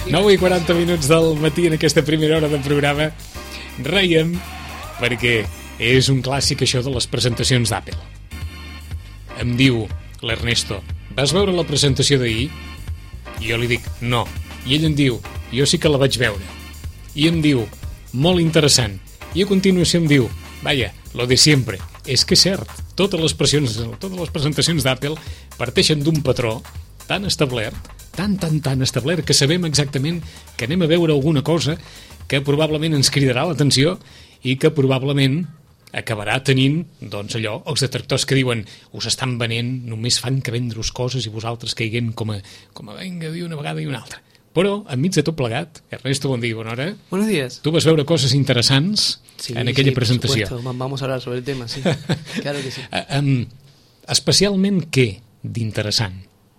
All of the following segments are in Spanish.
9:40 del matí en aquesta primera hora del programa. Rèiem perquè és un clàssic això de les presentacions d'Apple. Em diu l'Ernesto: vas veure la presentació d'ahir? I jo li dic: no. I ell em diu: jo sí que la vaig veure. I em diu: molt interessant. I a continuació em diu: vaya, lo de siempre. És que és cert, totes les presentacions d'Apple parteixen d'un patró tan establert, tan establert, que sabem exactament que anem a veure alguna cosa que probablement ens cridarà l'atenció i que probablement acabarà tenint, doncs allò, els detractors que diuen: us estan venent, només fan que vendre-us coses i vosaltres caiguem com a venga, dir una vegada i una altra. Però, enmig de tot plegat, Ernesto, bon dia, bona hora. Buenos días. Tu vas veure coses interessants en aquella presentació. Por supuesto. Vamos a hablar sobre el tema, sí. Claro que sí. Especialment què d'interessant?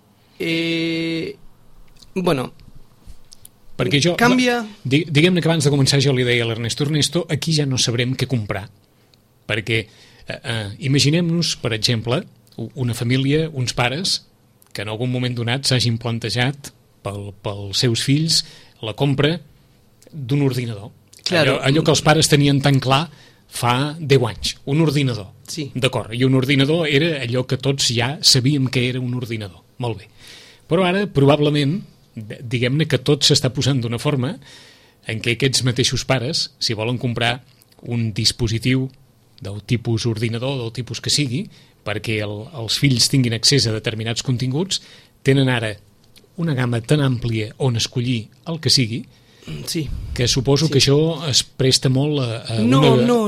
Bueno, perquè jo, canvia... Diguem-ne que abans de començar jo li deia a l'Ernesto: Ernesto, aquí ja no sabrem què comprar. Perquè imaginem-nos, per exemple, una família, uns pares, que en algun moment donat s'hagin plantejat pels seus fills la compra d'un ordinador. Claro. Allò que els pares tenien tan clar fa 10 anys, un ordinador. Sí. D'acord, i un ordinador era allò que tots ja sabíem que era un ordinador. Molt bé. Però ara, probablement, diguem-ne que tot s'està posant d'una forma en què aquests mateixos pares, si volen comprar un dispositiu del tipus ordinador, del tipus que sigui, perquè els fills tinguin accés a determinats continguts, tenen ara una gamma tan àmplia on escollir el que sigui, sí, que suposo que això es presta molt a no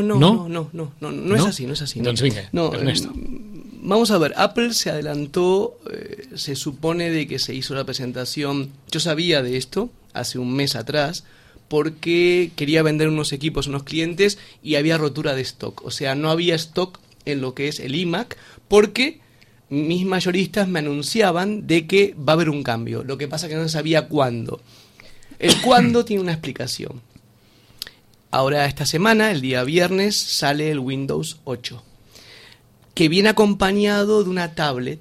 ¿No? es así, no es así. Doncs vinga, Ernesto. Vamos a ver, Apple se adelantó, se supone de que se hizo la presentación, yo sabía de esto hace un mes atrás, porque quería vender unos equipos a unos clientes y había rotura de stock, o sea, no había stock en lo que es el iMac, porque mis mayoristas me anunciaban de que va a haber un cambio, lo que pasa que no sabía cuándo. El cuándo tiene una explicación. Ahora esta semana, el día viernes, sale el Windows 8, que viene acompañado de una tablet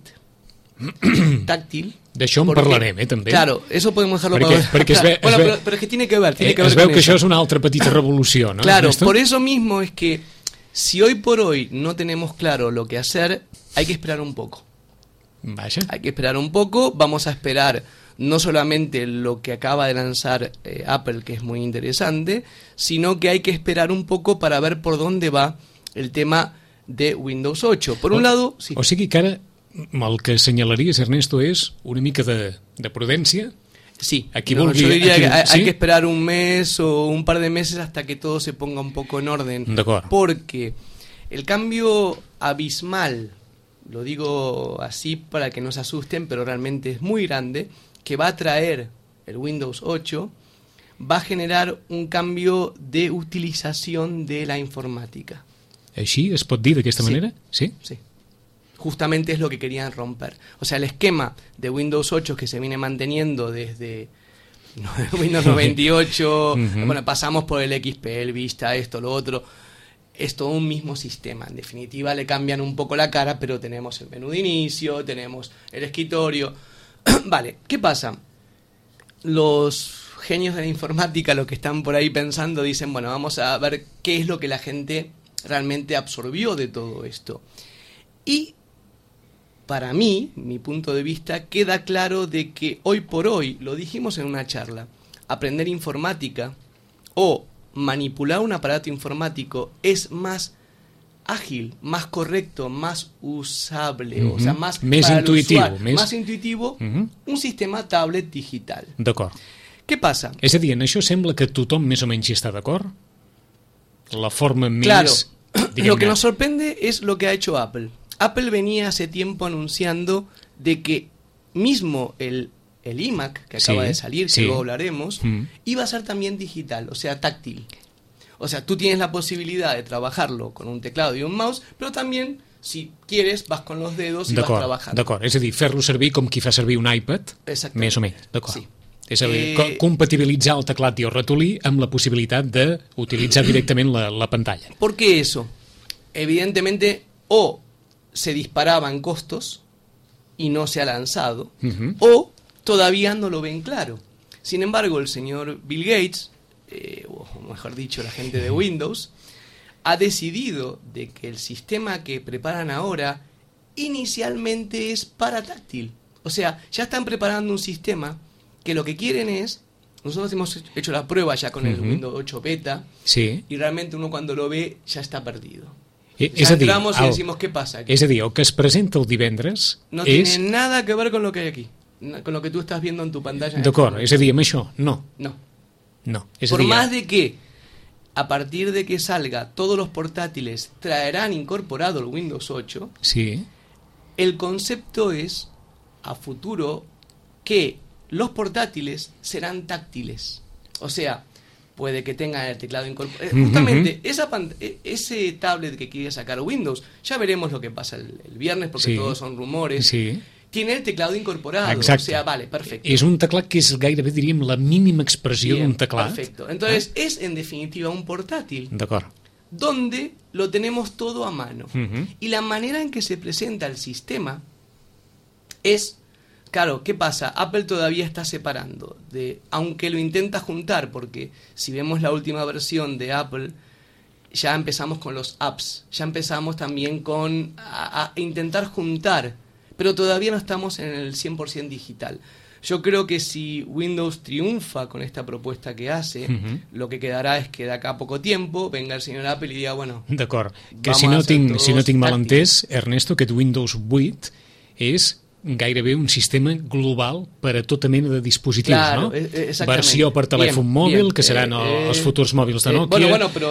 táctil. D'això en parlarem, també. Claro, eso podemos dejarlo pero es que tiene que ver, es veu que això és una altra petita revolució, ¿no? Claro, por eso mismo es que si hoy por hoy no tenemos claro lo que hacer, hay que esperar un poco. Vaya. Hay que esperar un poco, vamos a esperar no solamente lo que acaba de lanzar Apple, que es muy interesante, sino que hay que esperar un poco para ver por dónde va el tema de Windows 8. Por un lado... Sí. O sigui que ara el que senyalaries, Ernesto, és una mica de prudència. Sí, yo diría que hay que esperar un mes o un par de meses hasta que todo se ponga un poco en orden. Porque el cambio abismal, lo digo así para que no se asusten, pero realmente es muy grande, que va a traer el Windows 8, va a generar un cambio de utilización de la informática. ¿Així es pot dir d'aquesta manera? Sí. Sí. Justamente es lo que querían romper. O sea, el esquema de Windows 8 que se viene manteniendo desde Windows 98, bueno, pasamos por el XP, el Vista, esto, lo otro, es todo un mismo sistema. En definitiva, le cambian un poco la cara, pero tenemos el menú de inicio, tenemos el escritorio. Vale, ¿qué pasa? Los genios de la informática, los que están por ahí pensando, dicen, bueno, vamos a ver qué es lo que la gente realmente absorbió de todo esto. Y para mí, mi punto de vista, queda claro de que hoy por hoy, lo dijimos en una charla, aprender informática o manipular un aparato informático es más ágil, más correcto, más usable, o sea, más intuitivo, más intuitivo, un sistema tablet digital. D'acord. Què passa? És a dir, en això sembla que tothom més o menys hi està d'acord? La forma més... Claro, lo que nos sorprende es lo que ha hecho Apple. Apple venía hace tiempo anunciando de que mismo el iMac, que acaba de salir, que luego hablaremos, iba a ser también digital, o sea, táctil. O sea, tú tienes la posibilidad de trabajarlo con un teclado y un mouse, pero también, si quieres, vas con los dedos y vas trabajando. D'acord, és a dir, fer-lo servir com qui fa servir un iPad, més o menys, d'acord. Sí. És a dir, compatibilitzar el teclat i el ratolí amb la possibilitat d'utilitzar directament la pantalla. ¿Por qué eso? Evidentemente, o se disparaban costos y no se ha lanzado, o todavía no lo ven claro. Sin embargo, el señor Bill Gates, o mejor dicho, la gente de Windows, ha decidido de que el sistema que preparan ahora inicialmente es para táctil. O sea, ya están preparando un sistema que lo que quieren es... Nosotros hemos hecho la prueba ya con el Windows 8 Beta, sí. Y realmente uno cuando lo ve ya está perdido. És ya a dir, entramos y decimos, ¿qué pasa aquí? És a dir, el que es presenta el divendres No és... tiene nada que ver con lo que hay aquí, con lo que tú estás viendo en tu pantalla. D'acord, és a dir, amb això, no. No. No. És a Por dir, más de que a partir de que salga todos los portátiles traerán incorporado el Windows 8, sí. el concepto es a futuro que los portátiles serán táctiles. O sea, puede que tengan el teclado incorporado. Justamente ese tablet que quiere sacar Windows, ya veremos lo que pasa el viernes, porque sí. todos son rumores. Sí. Tiene el teclado incorporado. Exacte. O sea, vale, perfecto. És un teclat que és gairebé, diríem, la mínima expressió d'un teclat. Perfecto. Entonces, es en definitiva un portátil. D'acord. Donde lo tenemos todo a mano. Y la manera en que se presenta el sistema es... Claro, ¿qué pasa? Apple todavía está separando, aunque lo intenta juntar, porque si vemos la última versión de Apple, ya empezamos con los apps, ya empezamos también con a intentar juntar, pero todavía no estamos en el 100% digital. Yo creo que si Windows triunfa con esta propuesta que hace, lo que quedarà és que d'acá a poco tiempo venga el señor Apple y diga, bueno... D'acord, que si no tinc mal entès, Ernesto, aquest Windows 8 és gairebé un sistema global per a tota mena de dispositius, claro, no? Exactament. Versió per telèfon mòbil, que seran els futurs mòbils de Nokia.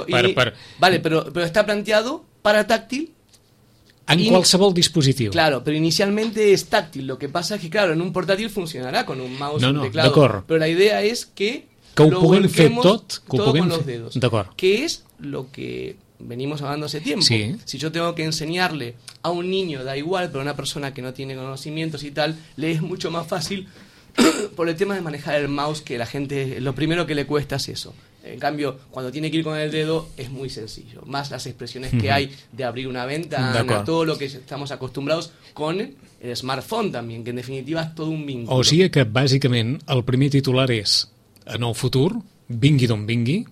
Vale, pero está planteado para táctil. En qualsevol dispositiu. Claro, pero inicialmente es táctil. Lo que pasa es que, claro, en un portátil funcionará con un mouse y un teclado. D'acord. Pero la idea es que ho puguem fer tot, con los dedos. D'acord. Que es lo que venimos hablando hace tiempo. Sí. Si yo tengo que enseñarle a un niño, da igual, pero a una persona que no tiene conocimientos y tal, le es mucho más fácil por el tema de manejar el mouse, que la gente, lo primero que le cuesta es eso. En cambio, cuando tiene que ir con el dedo es muy sencillo. Más las expresiones que hay de abrir una ventana, todo lo que estamos acostumbrados con el smartphone también, que en definitiva es todo un vínculo. O sigui que, bàsicament, el primer titular és, en el futur, vingui d'on vingui,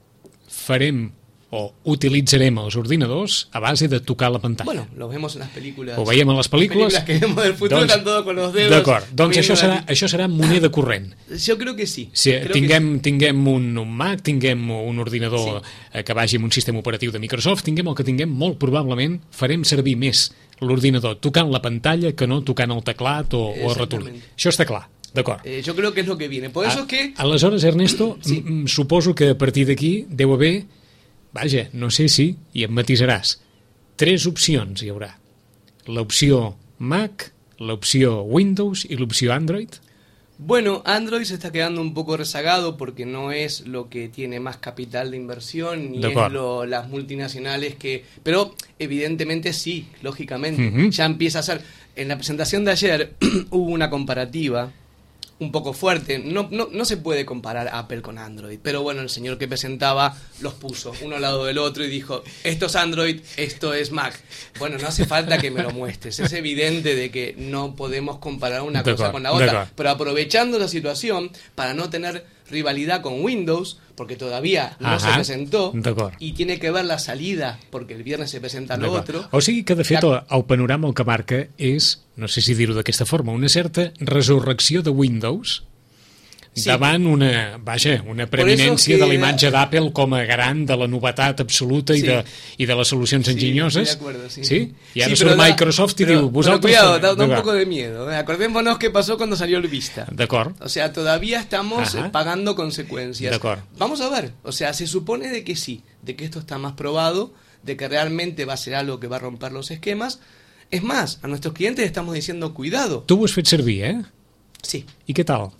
farem o utilitzarem els ordinadors a base de tocar la pantalla. Bueno, lo vemos en las películas. Ho veiem en les pel·lícules. Que vemos del futuro, están todos con los dedos. D'acord, doncs això serà moneda corrent. Jo crec que sí. Si tinguem un Mac, tinguem un ordinador que vagi amb un sistema operatiu de Microsoft, tinguem el que tinguem, molt probablement farem servir més l'ordinador tocant la pantalla que no tocant el teclat o el ratolí. Això està clar. D'acord. Yo creo que es lo que viene. Por eso es que... Aleshores, Ernesto, suposo que a partir d'aquí deu haver... Vaja, no sé si, i em matisaràs, 3 opcions hi haurà. L'opció Mac, l'opció Windows i l'opció Android. Bueno, Android se está quedando un poco rezagado porque no es lo que tiene más capital de inversión, ni es las multinacionales que... Pero evidentemente sí, lógicamente. Ya empieza a ser... En la presentación de ayer hubo una comparativa un poco fuerte. No se puede comparar Apple con Android, pero bueno, el señor que presentaba los puso uno al lado del otro y dijo, esto es Android, esto es Mac. Bueno, no hace falta que me lo muestres, es evidente de que no podemos comparar una cosa con la otra, pero aprovechando la situación para no tener rivalidad con Windows, porque todavía no se presentó, y tiene que ver la salida, porque el viernes se presenta lo otro. O sigui que, de fet, el panorama el que marca és, no sé si dir-ho d'aquesta forma, una certa resurrecció de Windows davant una preeminència de la imatge d'Apple com a garant de la novetat absoluta i de les solucions enginyoses. Sí? I ara surt Microsoft i diu... Pero cuidado, da un poco de miedo. Acordémonos qué pasó cuando salió el Vista. D'acord. O sea, todavía estamos pagando consecuencias. Vamos a ver. O sea, se supone de que sí, de que esto está más probado, de que realmente va a ser algo que va a romper los esquemas. Es más, a nuestros clientes estamos diciendo cuidado. Tu ho has fet servir, eh? Sí. I què tal?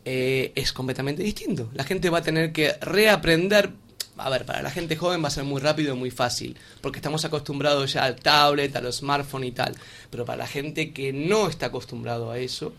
Es completamente distinto. La gente va a tener que reaprender. A ver, para la gente joven va a ser muy rápido y muy fácil, porque estamos acostumbrados ya al tablet, a los smartphones y tal. Pero para la gente que no está acostumbrado a eso,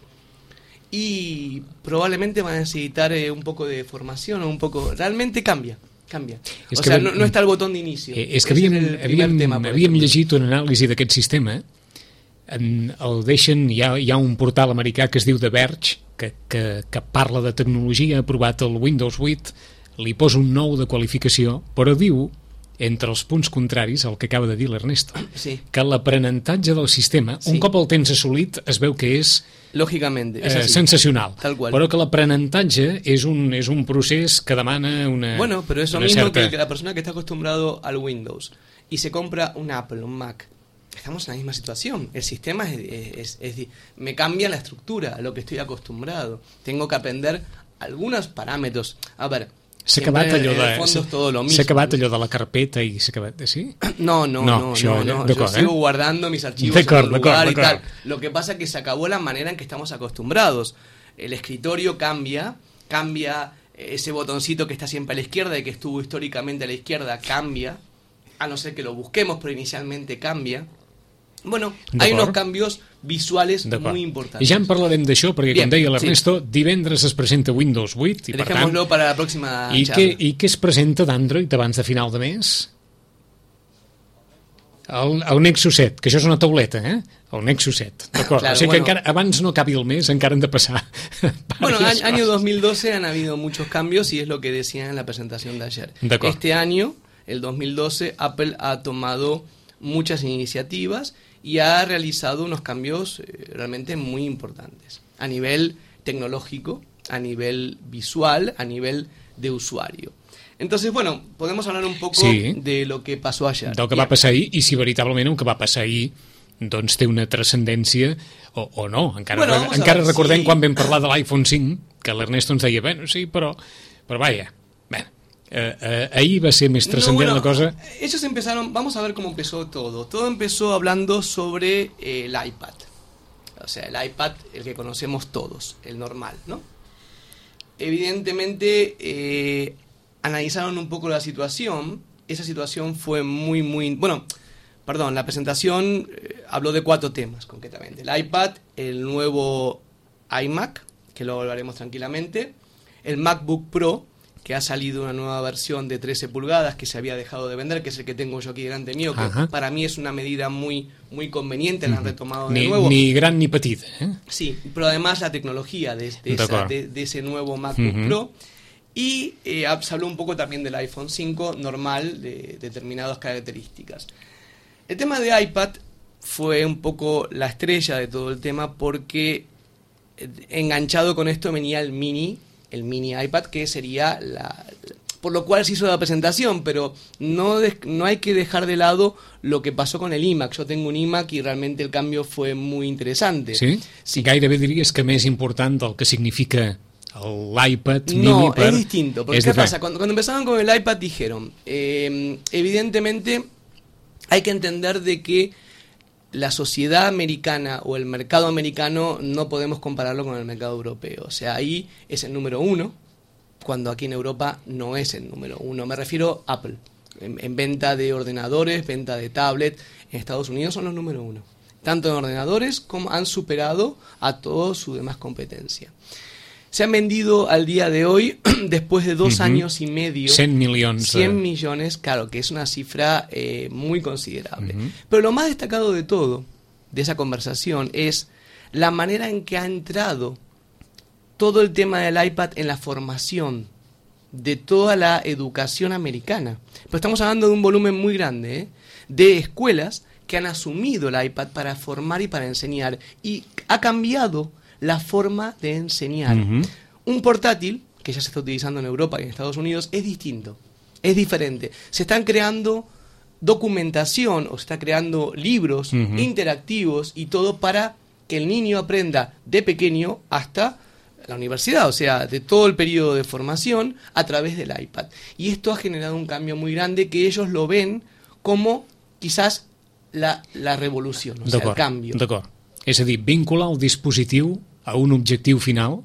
y probablemente va a necesitar un poco de formación o un poco... Realmente cambia. O sea, no está el botón de inicio. És que havíem llegit una anàlisi d'aquest sistema. El deixen, hi ha un portal americà que es diu The Verge, que parla de tecnologia, ha aprovat el Windows 8, li posa un 9 de qualificació, però diu, entre els punts contraris, el que acaba de dir l'Ernesto, sí, que l'aprenentatge del sistema, sí, un cop el tens assolit, es veu que és lógicamente, es así, sensacional, tal cual. Però que l'aprenentatge és un procés que demana una Bueno, pero es lo una mismo certa... que la persona que está acostumbrado al Windows y se compra un Apple, un Mac. Estamos en la misma situación. El sistema me cambia la estructura, a lo que estoy acostumbrado. Tengo que aprender algunos parámetros. A ver, S'ha acabat allò s'ha acabat allò de la carpeta i s'ha acabat... Sí? No, yo sigo guardando mis archivos en un lugar y tal. Lo que pasa es que se acabó la manera en que estamos acostumbrados. El escritorio cambia ese botoncito que está siempre a la izquierda y que estuvo históricamente a la izquierda, cambia, a no ser que lo busquemos, pero inicialmente cambia. Bueno, hay unos cambios visuales muy importantes. I ja en parlarem d'això, perquè com deia l'Ernesto, divendres es presenta Windows 8 i per tant... Dejémoslo para la próxima charla. I què es presenta d'Android abans de final de mes? El Nexus 7, que això és una tauleta, El Nexus 7, d'acord. Claro, o sigui que encara, abans no acabi el mes, encara han de passar. Bueno, año 2012 han habido muchos cambios y es lo que decía en la presentación de ayer. Este año, el 2012, Apple ha tomado muchas iniciativas y ha realizado unos cambios realmente muy importantes a nivel tecnológico, a nivel visual, a nivel de usuario. Entonces, bueno, podemos hablar un poco de lo que pasó ayer. Del que va passar ahir, i si veritablement el que va passar ahir doncs té una transcendència o no. Encara recordem quan vam parlar de l'iPhone 5, que l'Ernesto ens deia, bueno, sí, però vaja, ahí va a ser más trascendente la cosa. Ellos empezaron, vamos a ver cómo empezó todo. Todo empezó hablando sobre el iPad. O sea, el iPad, el que conocemos todos, el normal, ¿no? Evidentemente, analizaron un poco la situación. Esa situación fue muy... Bueno, perdón, la presentación habló de 4 temas, concretamente. El iPad, el nuevo iMac, que luego hablaremos tranquilamente, el MacBook Pro, que ha salido una nueva versión de 13 pulgadas que se había dejado de vender, que es el que tengo yo aquí delante mío, que para mí es una medida muy conveniente, la han retomado de nuevo. Ni gran ni petita, Sí, pero además la tecnología de ese nuevo MacBook Pro. Y se habló un poco también del iPhone 5 normal, de determinadas características. El tema de iPad fue un poco la estrella de todo el tema, porque enganchado con esto venía el mini iPad, que sería por lo cual se hizo la presentación, pero no hay que dejar de lado lo que pasó con el iMac. Yo tengo un iMac y realmente el cambio fue muy interesante. Sí? Gairebé diries que més important del que significa l'iPad mini. No, es distinto, porque ¿qué pasa? Cuando empezaron con el iPad dijeron, evidentemente hay que entender de que la sociedad americana o el mercado americano no podemos compararlo con el mercado europeo. O sea, ahí es el número 1, cuando aquí en Europa no es el número 1. Me refiero a Apple. En venta de ordenadores, venta de tablet, en Estados Unidos son los número 1. Tanto en ordenadores como han superado a toda su demás competencia. Se han vendido al día de hoy, después de 2 años y medio, 100 millones. 100 millones, claro, que es una cifra muy considerable. Pero lo más destacado de todo, de esa conversación, es la manera en que ha entrado todo el tema del iPad en la formación de toda la educación americana. Pero estamos hablando de un volumen muy grande, de escuelas que han asumido el iPad para formar y para enseñar, y ha cambiado la forma de enseñar. Un portátil, que ya se está utilizando en Europa y en Estados Unidos, es distinto, es diferente. Se están creando documentación o se está creando libros interactivos y todo para que el niño aprenda de pequeño hasta la universidad, o sea, de todo el periodo de formación a través del iPad. Y esto ha generado un cambio muy grande que ellos lo ven como quizás la revolución, o sea, el cambio. D'acord. És a dir, vincula el dispositiu a un objectiu final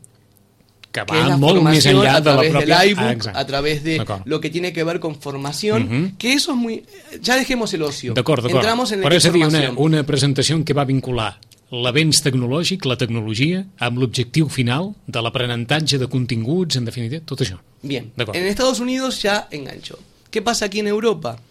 que va molt més enllà de la propia... del iBook, a través de lo que tiene que ver con formación, que eso es muy... Ya dejemos el ocio. D'acord. Entramos en la informació. Però és a dir, una presentació que va vincular l'avenç tecnològic, la tecnologia, amb l'objectiu final de l'aprenentatge de continguts, en definitiva, tot això. Bien, en Estados Unidos ya enganchó. ¿Qué pasa aquí en Europa?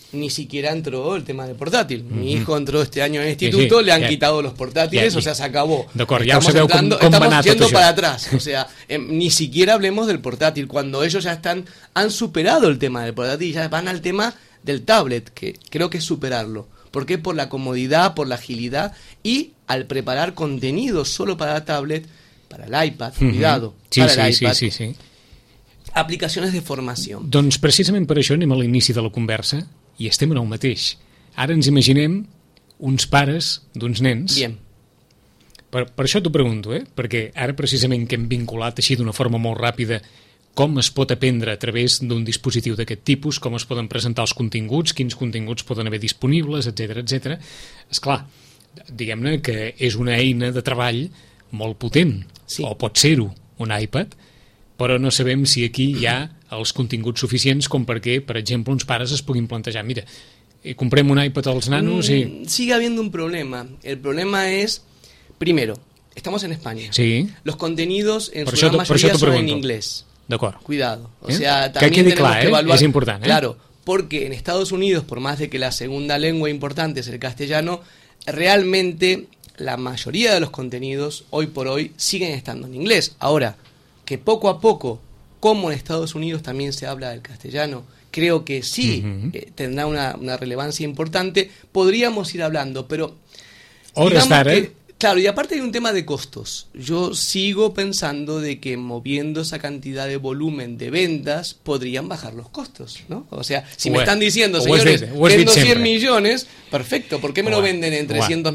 ni siquiera entró el tema del portátil. Mi hijo entró este año en el instituto, le han quitado los portátiles, o sea, se acabó. Estamos yendo para atrás, o sea, ni siquiera hablemos del portátil, cuando ellos ya han superado el tema del portátil, ya van al tema del tablet, que creo que es superarlo. ¿Por qué? Por la comodidad, por la agilidad y al preparar contenido solo para la tablet, para el iPad, cuidado, para el iPad. Sí. Aplicacions de formació. Doncs precisament per això anem a l'inici de la conversa i estem en el mateix. Ara ens imaginem uns pares d'uns nens. Bien. Per això t'ho pregunto, perquè ara precisament que hem vinculat així d'una forma molt ràpida com es pot aprendre a través d'un dispositiu d'aquest tipus, com es poden presentar els continguts, quins continguts poden haver disponibles, etc. Esclar, diguem-ne que és una eina de treball molt potent, sí. O pot ser-ho, un iPad, però no sabem si aquí hi ha els continguts suficients com perquè, per exemple, uns pares es puguin plantejar, mira, comprem un iPad als nanos i... Sigue habiendo un problema. El problema es, primero, estamos en España. Sí. Los contenidos en su gran mayoría son en inglés. D'acord. Cuidado. O sea, también que quedi tenemos clar, que evaluar. És important. Claro, porque en Estados Unidos, por más de que la segunda lengua importante es el castellano, realmente la mayoría de los contenidos, hoy por hoy, siguen estando en inglés. Ahora, que poco a poco, como en Estados Unidos también se habla del castellano, creo que sí tendrá una relevancia importante, podríamos ir hablando, pero... Hores d'ara... Claro, y aparte hay un tema de costos. Yo sigo pensando de que moviendo esa cantidad de volumen de ventas podrían bajar los costos, ¿no? O sea, si me están diciendo, señores, vendo 100 millones, perfecto, ¿por qué me lo venden en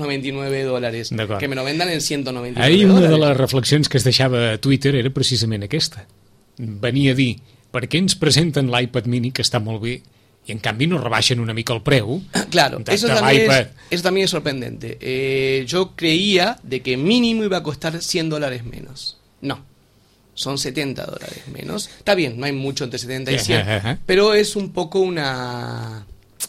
$399? Que me lo vendan en $199. Ahir una de les reflexions que es deixava a Twitter era precisament aquesta. Venia a dir, per què ens presenten l'iPad mini, que està molt bé, y en cambio nos rebajan una mica el preu. Claro, eso también es sorprendente. Yo creía de que mínimo iba a costar $100 menos. No, son $70 menos. Está bien, no hay mucho entre 70 y 100, pero es un poco una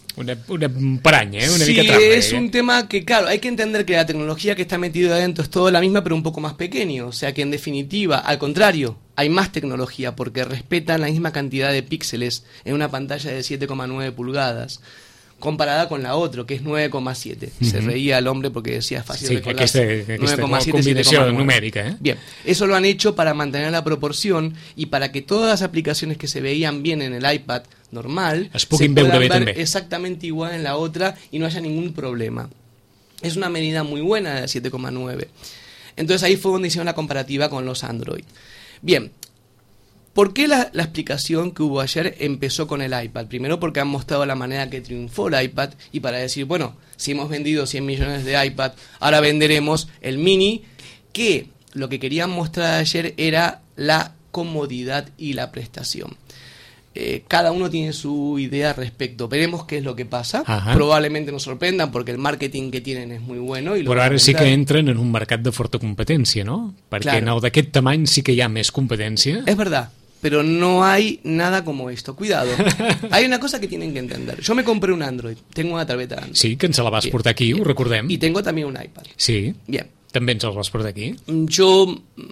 paraña, una sí, mica trampa. Es un tema que, claro, hay que entender que la tecnología que está metida adentro es toda la misma, pero un poco más pequeño. O sea que en definitiva, al contrario, hay más tecnología porque respetan la misma cantidad de píxeles en una pantalla de 7,9 pulgadas comparada con la otra, que es 9,7. Se reía el hombre porque decía fácil recordarse. 9,7 combinació numèrica. Bien, eso lo han hecho para mantener la proporción y para que todas las aplicaciones que se veían bien en el iPad normal se puedan ver exactamente igual en la otra y no haya ningún problema. Es una medida muy buena de 7,9. Entonces ahí fue donde hicieron la comparativa con los Android. Bien, ¿por qué la explicación que hubo ayer empezó con el iPad? Primero porque han mostrado la manera que triunfó el iPad y para decir, bueno, si hemos vendido 100 millones de iPad, ahora venderemos el mini, que lo que querían mostrar ayer era la comodidad y la prestación. Cada uno tiene su idea al respecto. Veremos qué es lo que pasa. Probablement nos sorprendan porque el marketing que tienen és muy bueno. Però ara sí que entren en un mercat de forta competència, ¿no? Perquè en el d'aquest tamany sí que hi ha més competència. Es verdad, pero no hay nada como esto. Cuidado. Hay una cosa que tienen que entender. Yo me compré un Android. Tengo una tableta Android. Sí, que ens la vas portar aquí, ho recordem. Y tengo también un iPad. Sí. Bien. També ens el vas portar aquí. Yo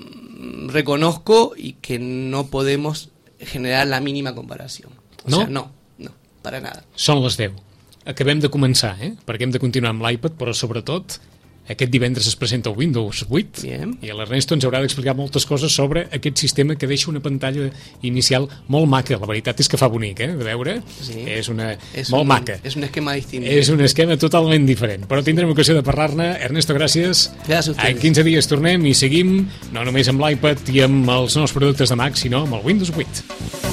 reconozco y que no podemos generar la mínima comparació. O sea, no, para nada. Són les 10. Acabem de començar, perquè hem de continuar amb l'iPad, però sobretot aquest divendres es presenta el Windows 8. Bien. I l'Ernesto ens haurà d'explicar moltes coses sobre aquest sistema que deixa una pantalla inicial molt maca. La veritat és que fa bonic, de veure. Sí. És molt maca. És un esquema distinto. És un esquema totalment diferent, però tindrem ocasió de parlar-ne. Ernesto, gràcies. Gràcies a ustedes. En 15 dies tornem i seguim, no només amb l'iPad i amb els nous productes de Mac, sinó amb el Windows 8.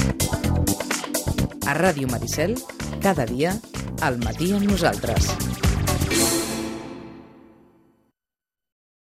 A Ràdio Maricel, cada dia, al matí amb nosaltres.